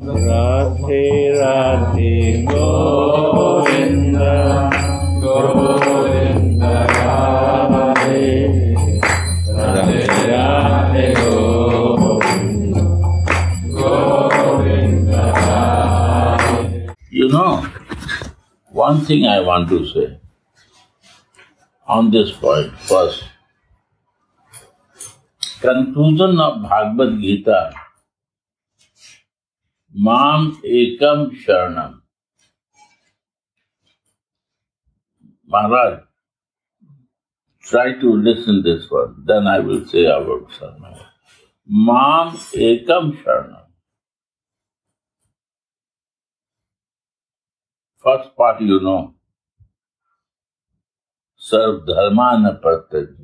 Radhe Radhe Govinda Govinda Radhe Radhe Radhe Govinda Govinda Radhe. You know, one thing I want to say on this point first. Conclusion of Bhagavad Gita, Mam Ekam Sharanam. Maharaj, try to listen this one, then I will say about Sharanam. Mam Ekam Sharanam. First part you know. Sarv Dharmana Pratyajya.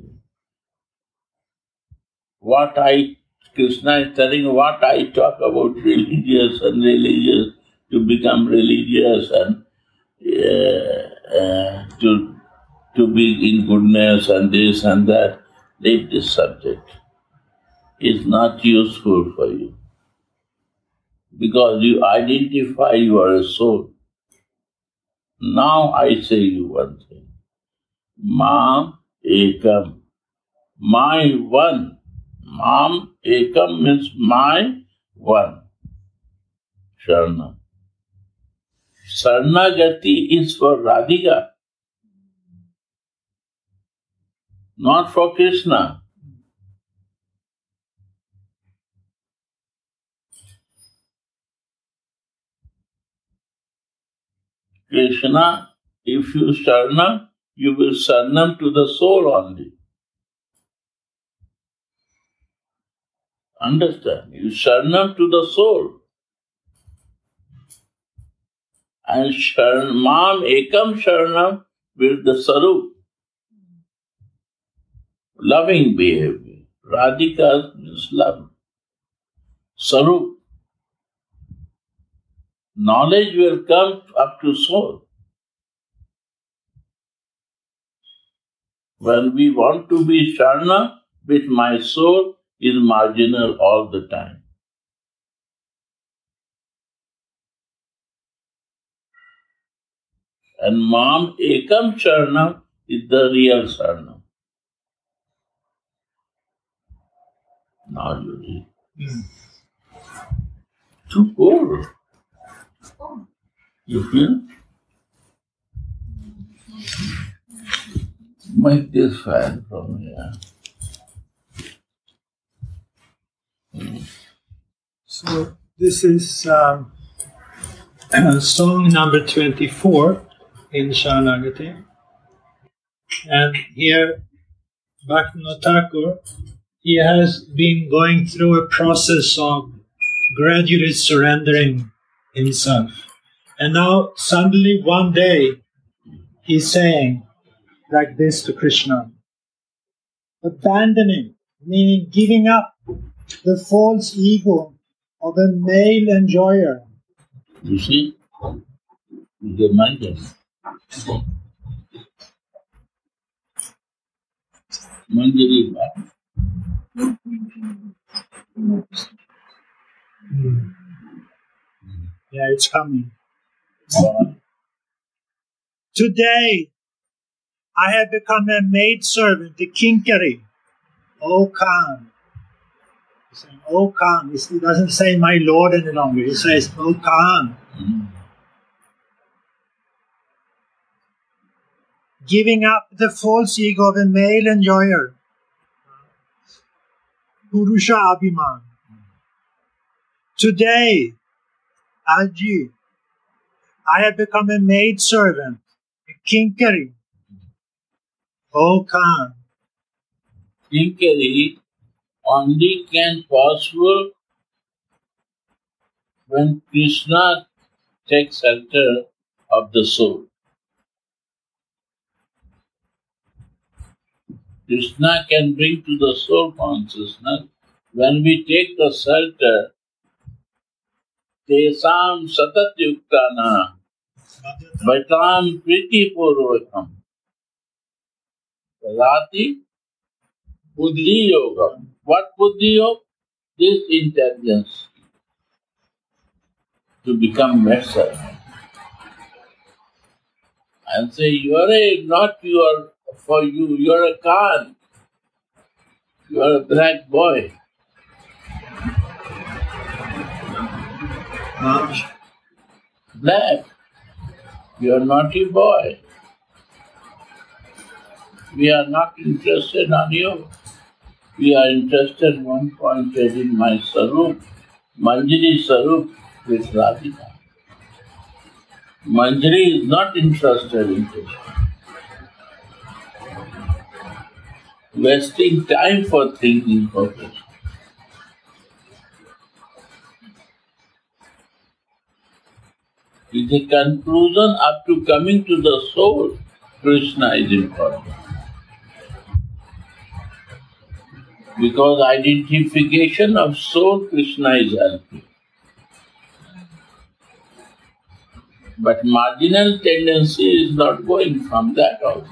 Krishna is telling what I talk about religious and religious, to become religious and to be in goodness and this and that. Leave this subject. It's not useful for you. Because you identify you are a soul. Now I say you one thing. Mam Ekam. My one. Mam Ekam means my one. Sharna. Sarnagati is for Radhika, not for Krishna. Krishna, if you Sharna, you will Sarnam to the soul only. Understand? You Sharnam to the soul. And Mam Ekam Sharanam with the Sarup. Loving behavior. Radhika is love. Sarup. Knowledge will come up to soul. When we want to be Sharna with my soul is marginal all the time. And Mam Ekam Sharanam is the real Sharanam. Now you read. Too cold. You feel? Make this fan from here. So this is song number 24 in Sharanagati. And here, Bhaktivinoda Thakur, he has been going through a process of gradually surrendering himself. And now, suddenly one day, he's saying like this to Krishna: abandoning, meaning giving up the false ego of a male enjoyer. You see? The Manjari. Manjari. Yeah, it's coming. Today, I have become a maidservant, a kinkari. O Khan. He's saying, O Khan. He doesn't say my lord any longer. He says, O Khan. Giving up the false ego of a male enjoyer. Purusha Abhiman. Today, Aji, I have become a maidservant, a kinkari. O Khan. Kinkari only can possible when Krishna takes shelter of the soul. Krishna can bring to the soul consciousness when we take the shelter. Tesam satat yuktana vaitam priti purvakam Rati buddhi yoga. What buddhi yoga? This intelligence. to become better and say, you are for you, you are a Khan, you are a black boy. Black, you are naughty boy. We are not interested on you. We are interested one pointed in my Sarup, Manjari Sarup with Radhika. Manjari is not interested in this. Wasting time for thinking for this. In the conclusion, up to coming to the soul, Krishna is important. Because identification of soul, Krishna is helping. But marginal tendency is not going from that also.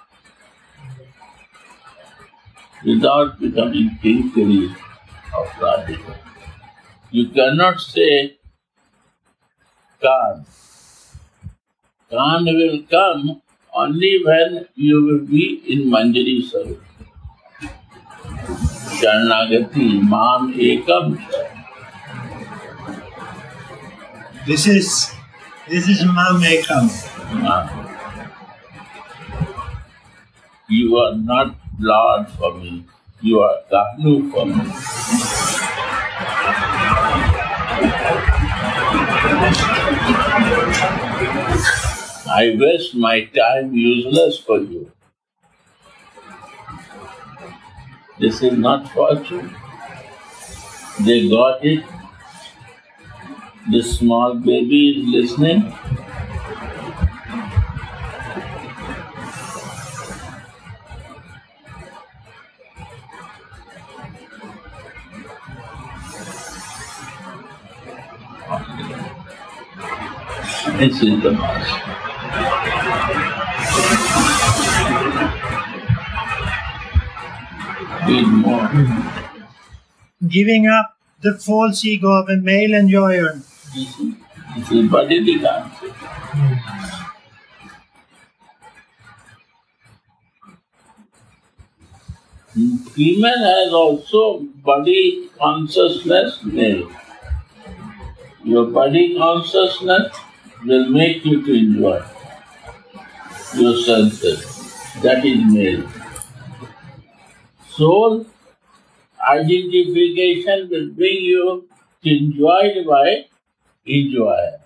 Without becoming Kinkari of Radhika. You cannot say Khan. Khan will come only when you will be in Manjari Sarup. Sharanagati, Mam Ekam. This is Mam Ekam. You are not Lord for me. You are Kahnu for me. I waste my time useless for you. This is not fortune. They got it. This small baby is listening. This is the master. Read more. Giving up the false ego of a male enjoyer. This is bodily concept. Female has also body consciousness male. Your body consciousness will make you to enjoy your senses. That is male. Soul identification will bring you to enjoy by enjoyer.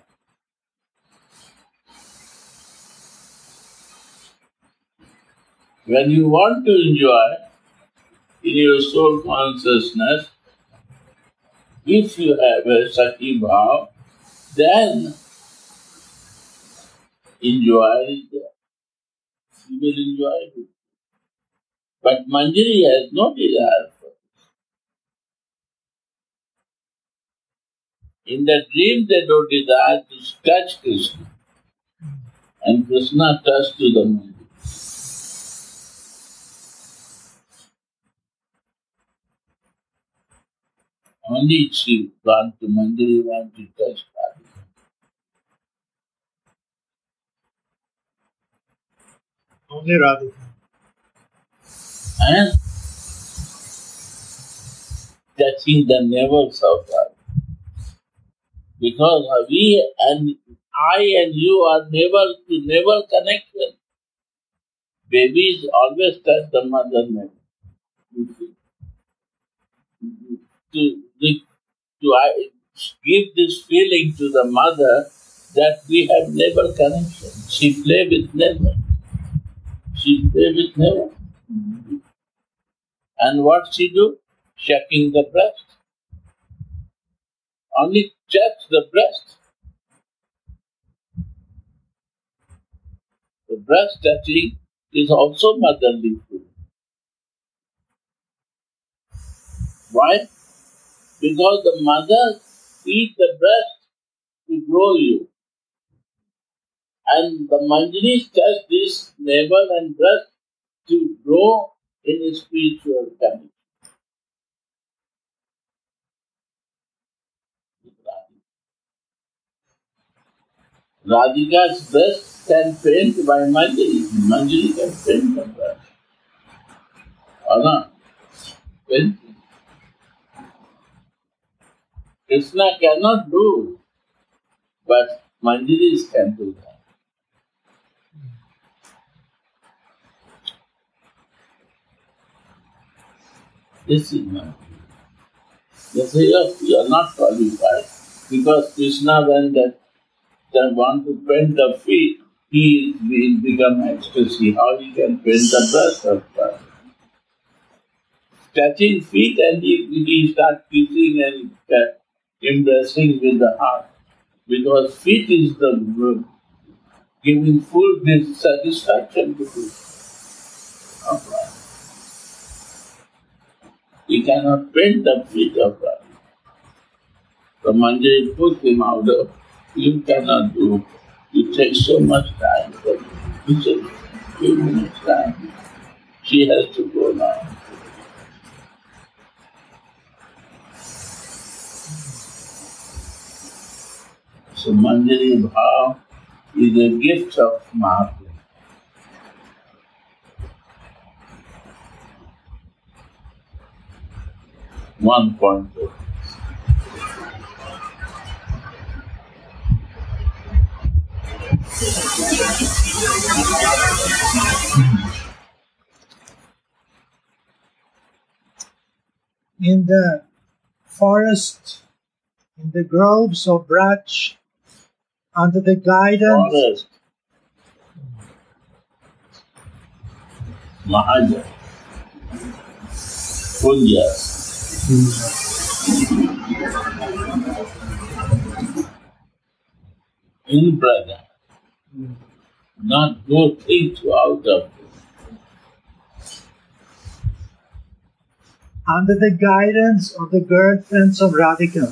When you want to enjoy in your soul consciousness, if you have a Sati Bhav, then enjoy is there. You will enjoy it. But Manjari has no desire for this. In the dream they don't desire to touch Krishna. And Krishna touched to the Manjari. Only she want to Manjari want to touch Radhika. Only Radhika. And touching the navels of Radhika. Because we and I and you are navel to navel connection. Babies always touch the mother navel. You see? To give this feeling to the mother that we have navel connection. She play with navel. She play with navel. And what she do? Checking the breast. Only checks the breast. The breast touching is also motherly food. Why? Because the mother feeds the breast to grow you. And the Manjari touch this navel and breast to grow in a spiritual connection. Radhika's breast can paint by Manjari. Manjari can paint the breast. Or not? Paint. Krishna cannot do, but Manjaris can do that. This is my view. They say, yes, you are not qualified. Because Krishna, when they want to paint the feet, he will become ecstasy. How he can paint the breast of God? Touching feet and he starts kissing and embracing with the heart. Because feet is the giving full satisfaction to people. He cannot paint the feet of God. So Manjari put him out of, you cannot do. It takes so much time. It's a few minutes time. She has to go now. So Manjari Bhav is a gift of Mahaprabhu. One point. In the forest, in the groves of Braj, under the guidance Forest. Mahaja. Kunja. In brother. Not go things out of it. under the guidance of the girlfriends of Radhika.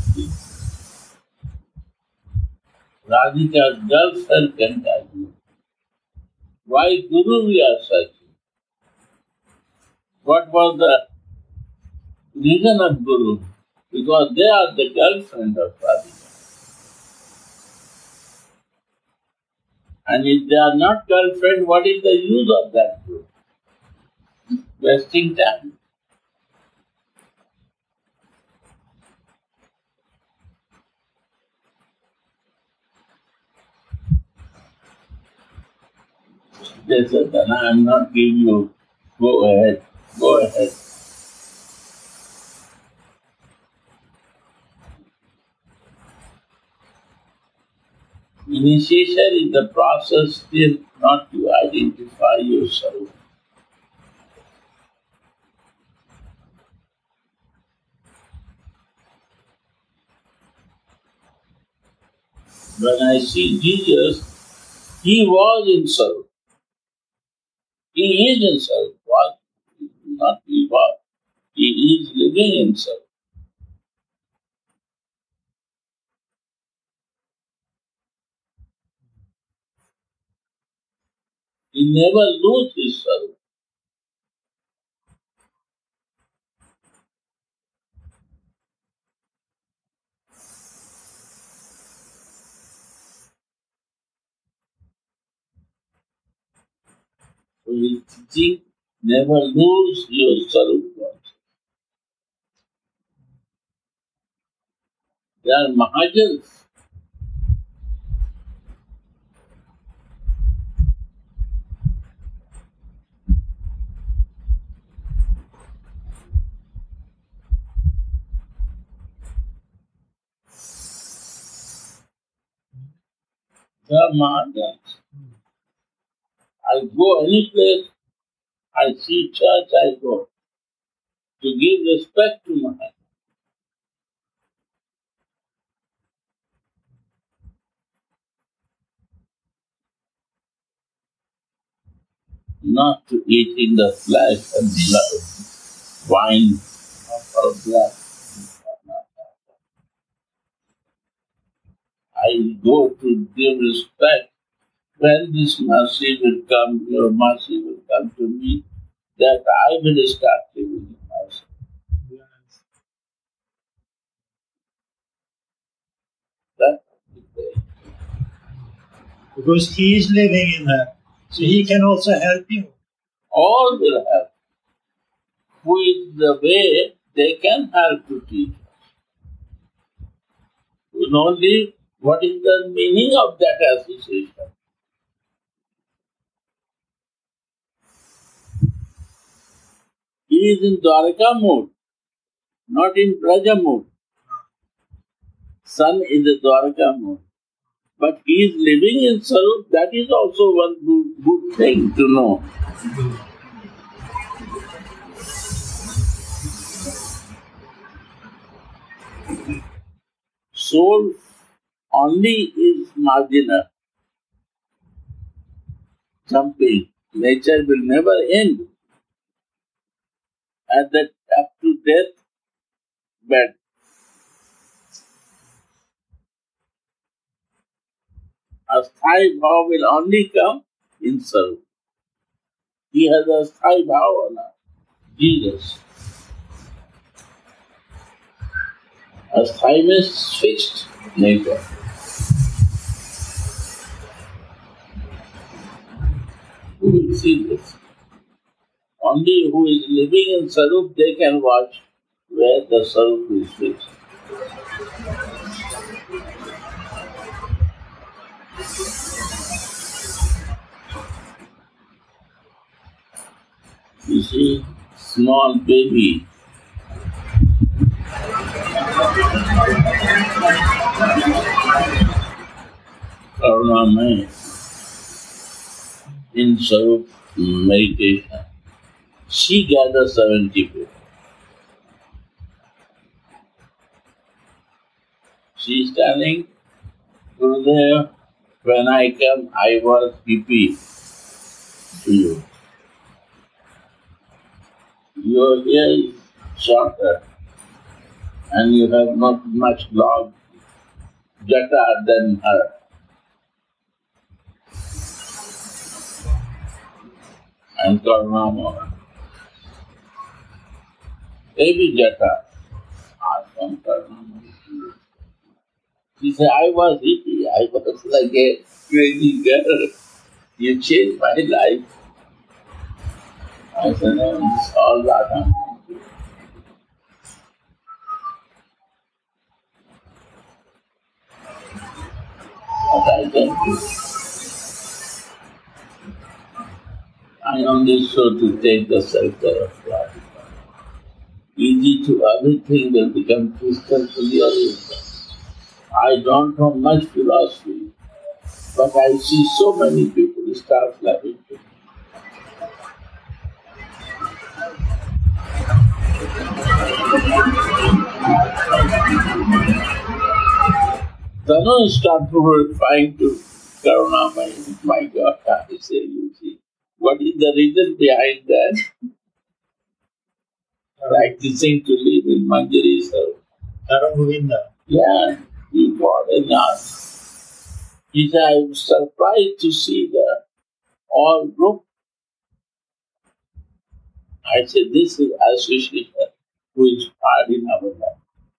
Radhika's girlfriend can tell you. Why Guru we are searching? What was the reason of Guru? Because they are the girlfriend of Radhika. And if they are not girlfriend, what is the use of that Guru? Wasting time. They said, then I am not giving you, go ahead, go ahead. Initiation is the process still not to identify yourself. When I see Jesus, he was in Sarup. He is in Sarup. What? Not he was. He is living in Sarup. He never loses his Sarup. So his teaching, never lose your Sarup. They are Mahajans. They are Mahajans. I go any place, I see church, I go to give respect to Maharaj. Not to eat in the flesh and blood, wine or blood. I go to give respect. When this mercy will come, your mercy will come to me, that I will start giving mercy. That's the way. Because he is living in her. So he can also help you. All will help. With the way they can help to teach us. We only what is the meaning of that association. He is in Dwaraka mood, not in Braja mood. Son is a Dwaraka mood. But he is living in Sarup, that is also one good thing to know. Soul only is marginal, jumping. Nature will never end. At that up to death bed. Asthai bhava will only come in Sarup. He has a Asthai bhava now. Jesus. Asthai means fixed nature. Who will see this? Only who is living in Sarup, they can watch where the Sarup is fixed. You see, small baby. Karunamaya in Sarup meditation. She gathers 70 people. She is telling, Gurudev, when I come, I was PP to you. Your hair is shorter and you have not much long jata than her. And Karunamaya. Baby jata. Asked from Karunamaya. She said, I was hippie, I was like a crazy girl. You changed my life. I said, no, it's all Radha. What I can do. I only show to take the shelter of life. Easy to everything will become crystal clear. I don't know much philosophy, but I see so many people start loving me. Tanu started trying to Karunamaya. My God, I say, you see, what is the reason behind that? Practicing to live in Manjari Sarup. Karangovinda. Yeah, he got enough. He said, I was surprised to see the all group. I said, this is association who is hard in our life.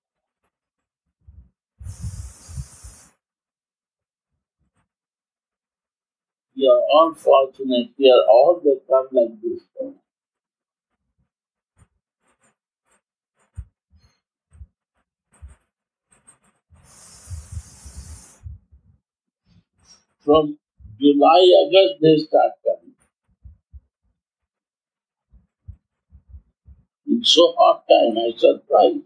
We are all fortunate, we are all that come like this. From July, August, they start coming. It's so hot time, I surprised.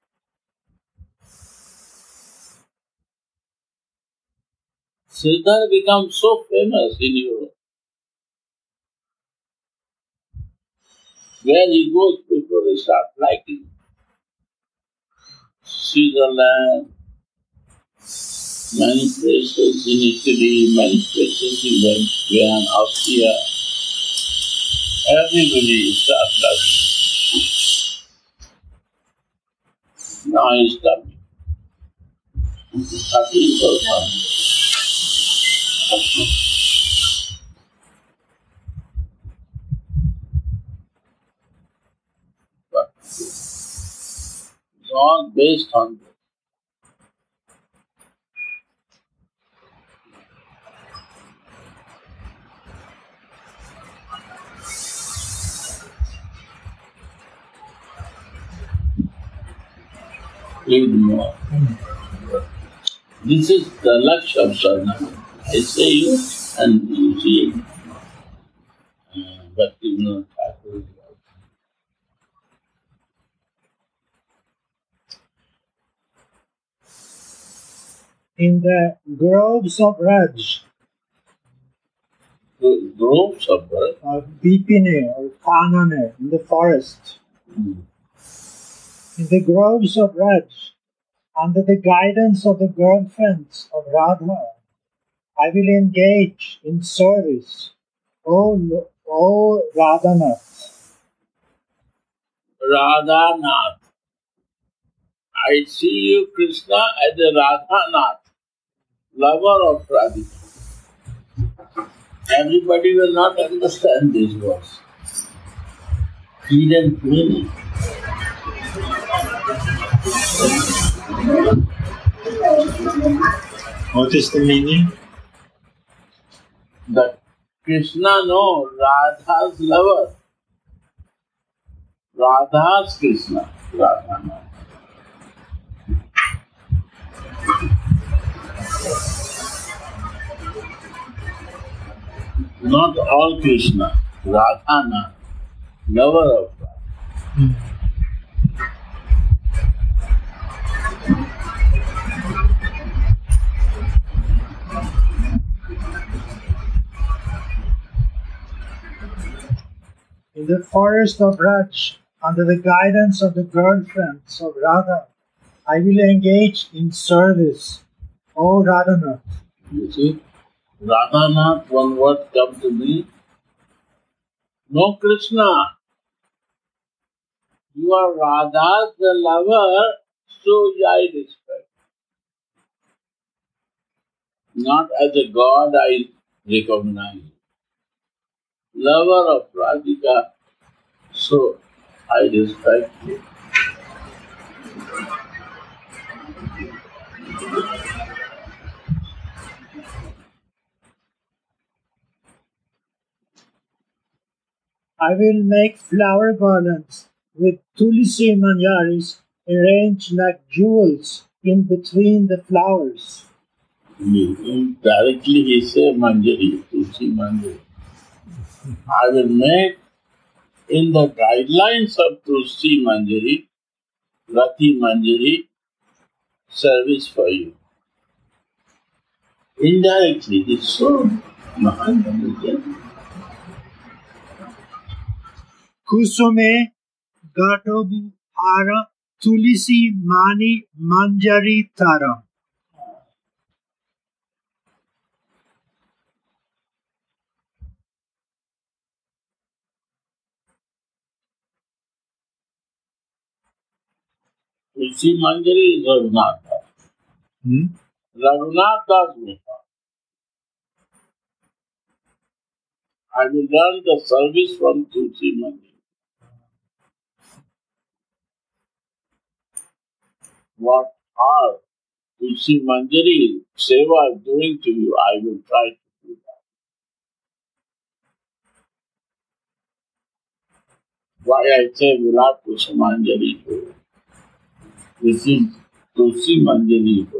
Sridhar becomes so famous in Europe. Where he goes, people they start liking. Switzerland, many places in Italy, many places in Vienna, Austria. Everybody starts loving. Now he's coming. 13%. But it's all based on this. Read more. This is the Lakshya of Sadhana. I say you and you see it. But you know, in the groves of Raj, groves of Bipine or Kanane, in the forest. In the groves of Raj, under the guidance of the girlfriends of Radha, I will engage in service, O Radhanath. Radhanath. I see you, Krishna, as a Radhanath, lover of Radhika. Everybody will not understand this verse. Hidden meaning. What is the meaning? That Krishna knows Radha's lover. Radha's Krishna, Radhanath. Not all Krishna, Radhanath, lover of Radha. In the forest of Raj, under the guidance of the girlfriends of Radha, I will engage in service, O Radhanath. You see, Radhanath, one word comes to me. No Krishna. You are Radha's the lover, so I respect. Not as a god I recognize. Lover of Radhika, so I respect you. I will make flower garlands with tulsi manjaris arranged like jewels in between the flowers. Directly he says Manjari, Tulsi Manjari. I will make in the guidelines of Tulsi Manjari, Rati Manjari, service for you. Indirectly, it's so Mahan. Kusume Gatobu Hara Tulisi Mani Manjari Tara. Tulsi Manjari is Raghunath. Raghunath Das Gopal. I will learn the service from Tulsi Manjari. What are Tulsi Manjari Seva doing to you, I will try to do that. Why I say Virat Tulsi Manjari to you? This is Tulsi Manjari to you.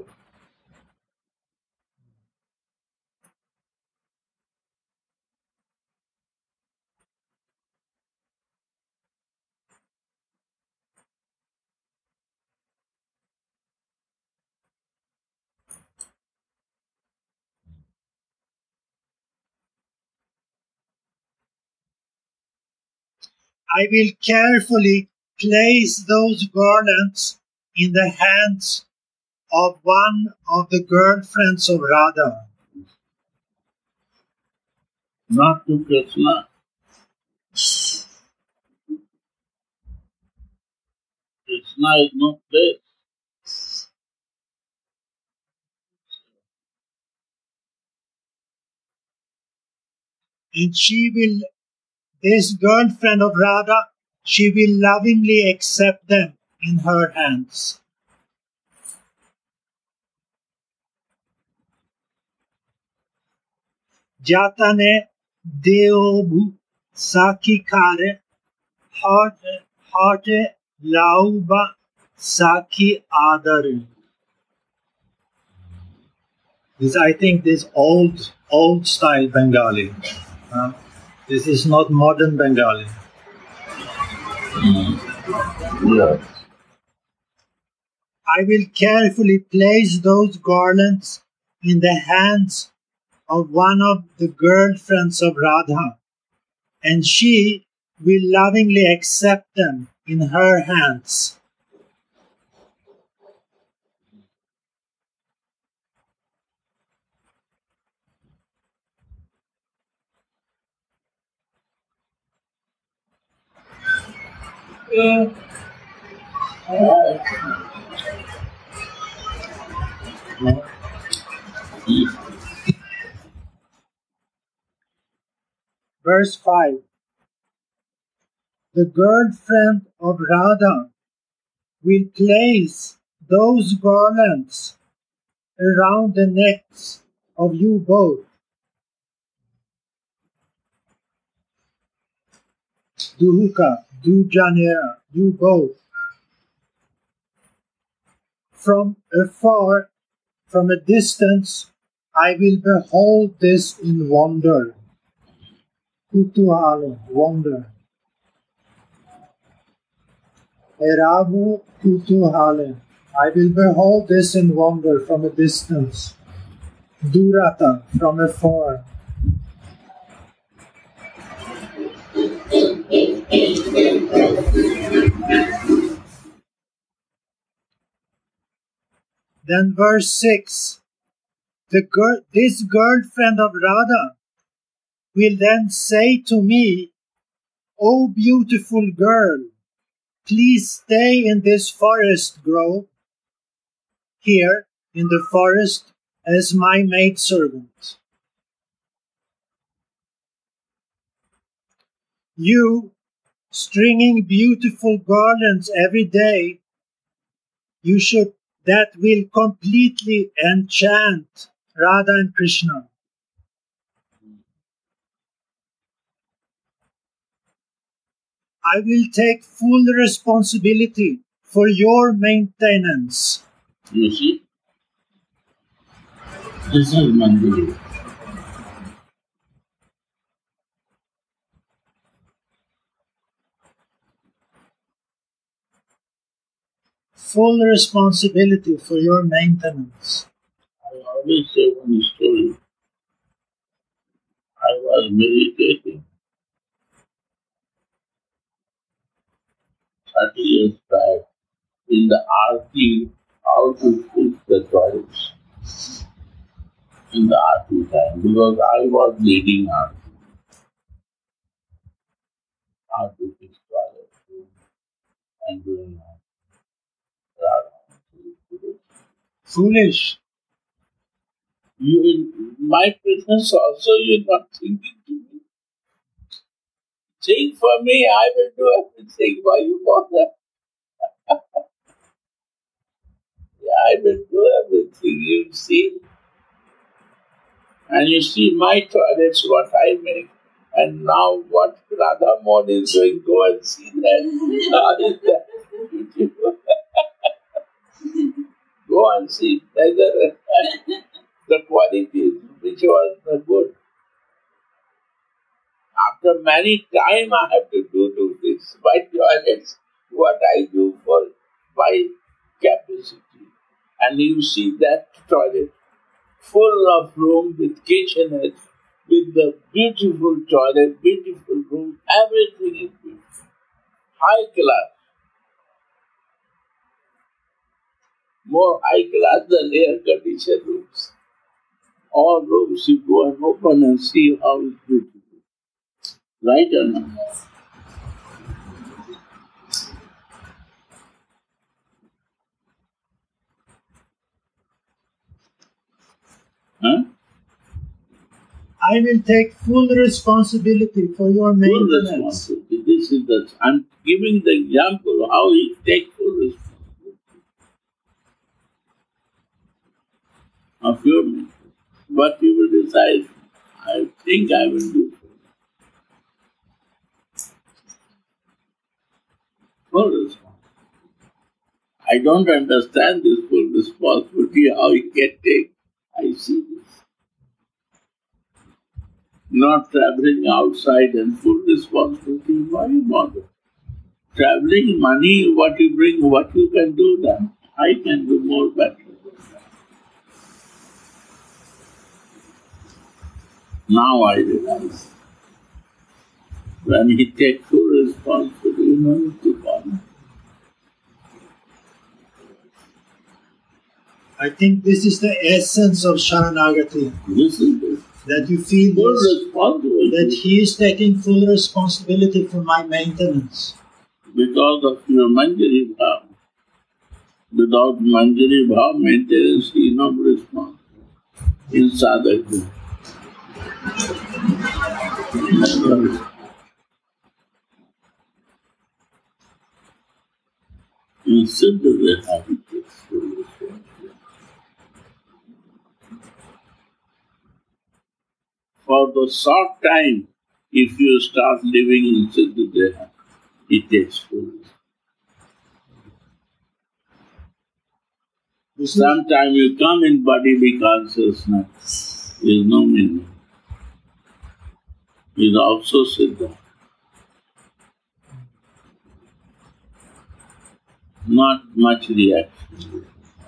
I will carefully place those garlands in the hands of one of the girlfriends of Radha. Not to Krishna. Krishna is not place. And this girlfriend of Radha, she will lovingly accept them in her hands. Jatane Deobu Sakikare Harte Lauba Saki Adare. I think this old style Bengali. This is not modern Bengali. Yeah. I will carefully place those garlands in the hands of one of the girlfriends of Radha, and she will lovingly accept them in her hands. Verse 5. The girlfriend of Radha will place those garlands around the necks of you both. Duhuka, Dujanera, you both. From afar, from a distance, I will behold this in wonder. Kutuhala, wonder. Erabu Kutuhala, I will behold this in wonder from a distance. Durata, from afar. Then verse 6. This girlfriend of Radha will then say to me, "O beautiful girl, please stay in this forest grove, here in the forest as my maidservant. You, stringing beautiful garlands every day, that will completely enchant Radha and Krishna. I will take full responsibility for your maintenance." You see? This is Manjari. Full responsibility for your maintenance. I always say one story. I was meditating 30 years back in the Aarti, how to fix the toilets in the Aarti time, because I was leading Aarti. How to fix toilets and doing that. Foolish. You, in my presence also, you're not thinking to me. Think for me, I will do everything. Why you bother? I will do everything, you see. And you see my toilets, what I make. And now what Radha Mohan is doing, go and see that. How is that beautiful? Go and see whether the qualities which was the good. After many time I have to do to fix my toilets, what I do for my capacity. And you see that toilet full of room with kitchenette, with the beautiful toilet, beautiful room, everything is beautiful. High class. More high class than air conditioned rooms. All rooms you go and open and see how it's beautiful. Right or not? Huh? I will take full responsibility for your Full maintenance. responsibility. This is the. I'm giving the example of how he takes full responsibility of your maintenance. What you will decide, I think I will do. Full responsibility. I don't understand this full responsibility, how he can take. I see this. Not traveling outside and full responsibility, why bother? Traveling, money, what you bring, what you can do, then I can do more better. Now I realize, when he takes full responsibility, no need to bother. I think this is the essence of Sharanagati. This is the That you feel full this, responsibility. that he is taking full responsibility for my maintenance. Because of your Manjari Bhav. Without Manjari Bhav, maintenance is not responsible. In sadhaka. In Siddha Deha, he takes full responsibility. For the short time, if you start living in Siddha Deha, it takes full responsibility. Sometimes you come in bodily consciousness, there is no meaning. It is also Siddha. Not much reaction.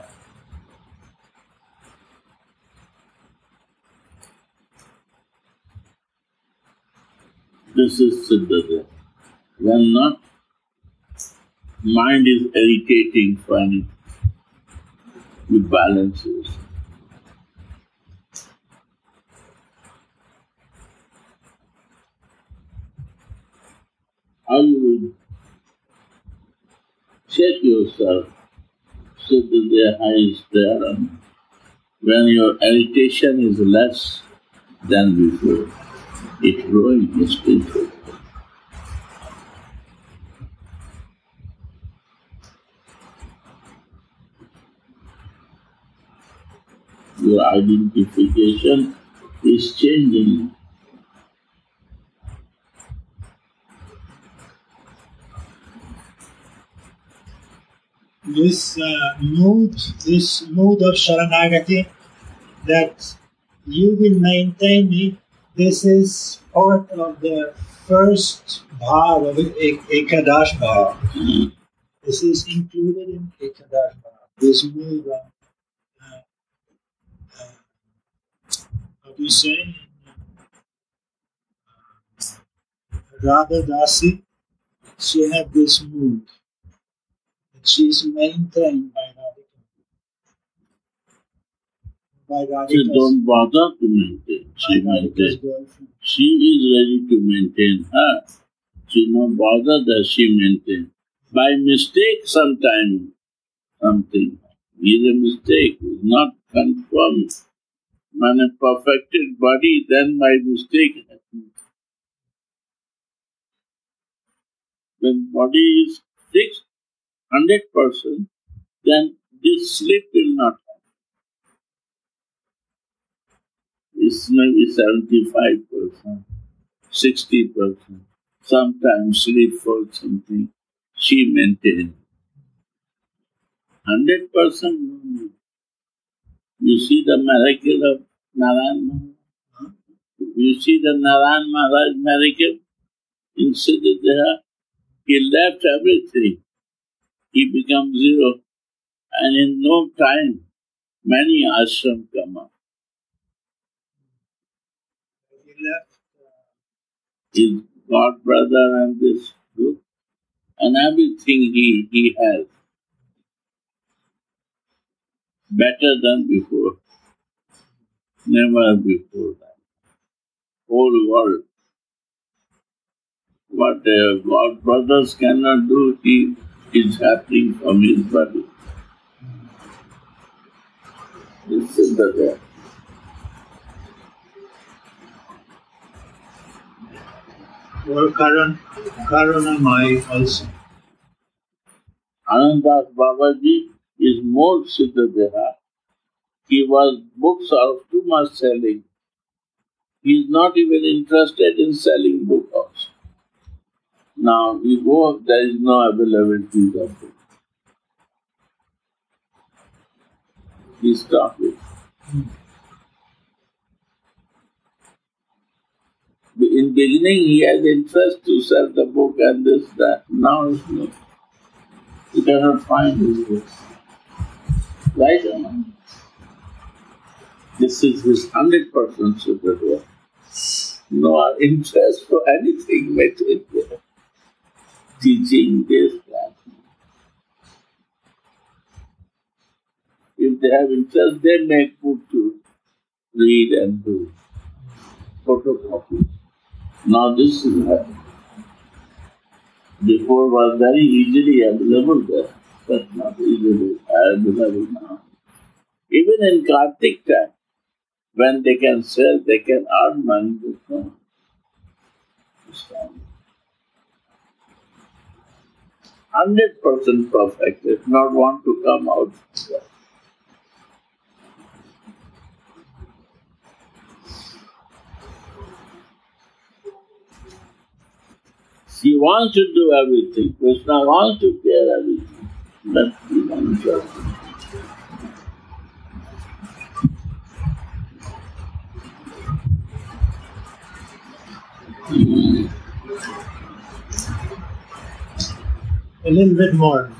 This is Siddha. When not, mind is irritating for anything. It balances. How you will check yourself so that the high is there, and when your irritation is less than before, it's growing, it's spiritual. Your identification is changing. This mood of Sharanagati, that you will maintain me, this is part of the first bhav of Ekadash bhav. This is included in Ekadash bhav. This mood of how do you say? Radha Dasi, she had this mood. And she is maintained by Radhika. She don't bother to maintain. She maintains. She is ready to maintain her. She no bother that she maintains. By mistake sometimes something is a mistake, is not confirmed. When a perfected body, then by mistake happens. When body is fixed 100%, then this slip will not happen. It's maybe 75%, 60%. Sometimes slip for something, she maintains. 100% no. You see the miracle of Narayan Maharaj? You see the Narayan Maharaj miracle in Siddha Deha? He left everything. He becomes zero. And in no time, many ashrams come up. He left. His god brother and this group, and everything he has. Better than before. Never before that. Whole world. What their god brothers cannot do, he is happening from his body. This is the way. Or Karunamai also. Anandas Babaji is more Siddha Deha. Books are too much selling. He is not even interested in selling books also. Now we go, there is no availability of book. he stopped it. In beginning, he had interest to sell the book and this, that. Now it's not. He cannot find his books. Right or not? This is his 100% secret work. No interest for anything material. Teaching this class. If they have interest, they make book to read and do photocopy. Now this is happening. Before was very easily available there, but not easily available now. Even in Kartik time, when they can sell, they can earn money. No. 100% perfect, if not want to come out. She wants to do everything. Krishna wants to care everything. But he wants to. A little bit more.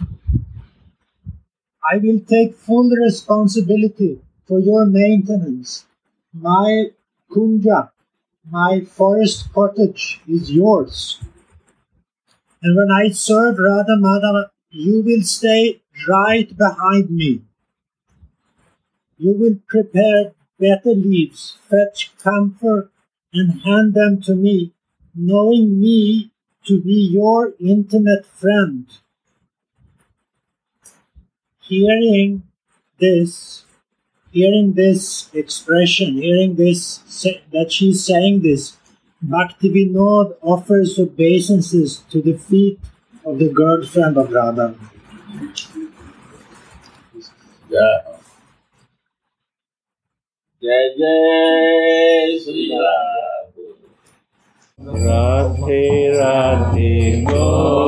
I will take full responsibility for your maintenance. My kunja, my forest cottage is yours. And when I serve Radha Madhava, you will stay right behind me. You will prepare better leaves, fetch camphor, and hand them to me, knowing me to be your intimate friend. Hearing this expression, hearing this, that she's saying this, Bhaktivinoda offers obeisances to the feet of the girlfriend of Radha. Yeah. Jai Jai Sri Radhe. Radhe Radhe Go